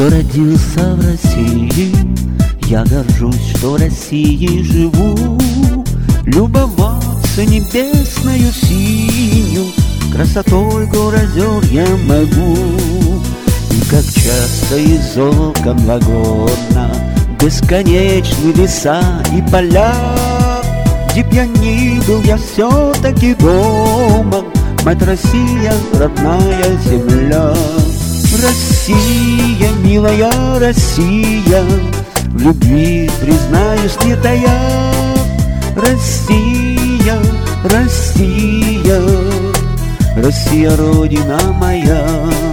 что родился в России, я горжусь, что в России живу. Любоваться небесною синью, красотой гор озер я могу. И как часто из окон вагона бесконечны леса и поля, где б я ни был, я все-таки дома. Мать Россия, родная земля. Россия, милая Россия, в любви признаюсь не тая. Россия, Россия, Россия, родина моя.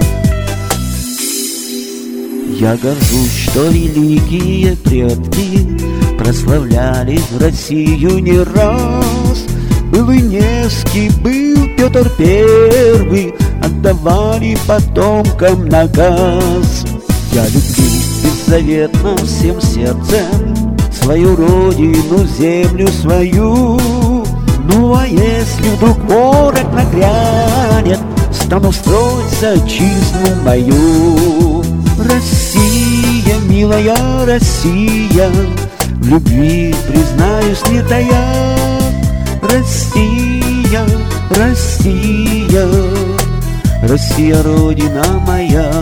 Я горжусь, что великие предки прославляли Россию не раз. Был и Невский, был Петр Первый, отдавали потомкам наказ. Я люблю беззаветно всем сердцем свою родину, землю свою. Ну а если вдруг ворог нагрянет, стану строить отчизну мою. Россия, милая Россия, в любви признаюсь не тая. Россия, Россия, Россия, родина моя.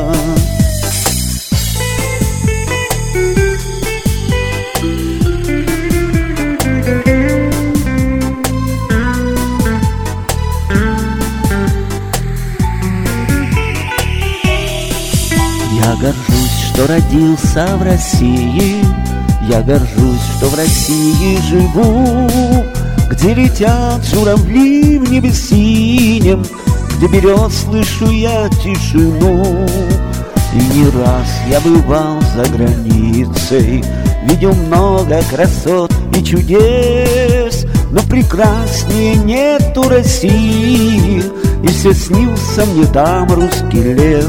Я горжусь, что родился в России, я горжусь, что в России живу. Где летят журавли в небе синем, где берет, слышу я тишину. И не раз я бывал за границей, видел много красот и чудес, но прекраснее нету России, и все снился мне там русский лес.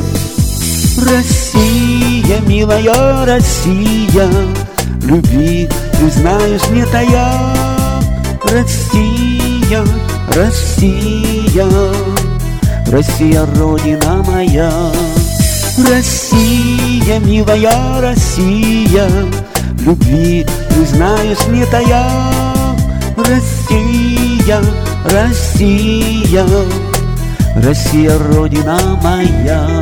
Россия, милая Россия, в любви признаюсь не тая. Россия, Россия, Россия, родина моя. Россия, милая Россия, в любви признаюсь не тая. Россия, Россия, Россия, родина моя.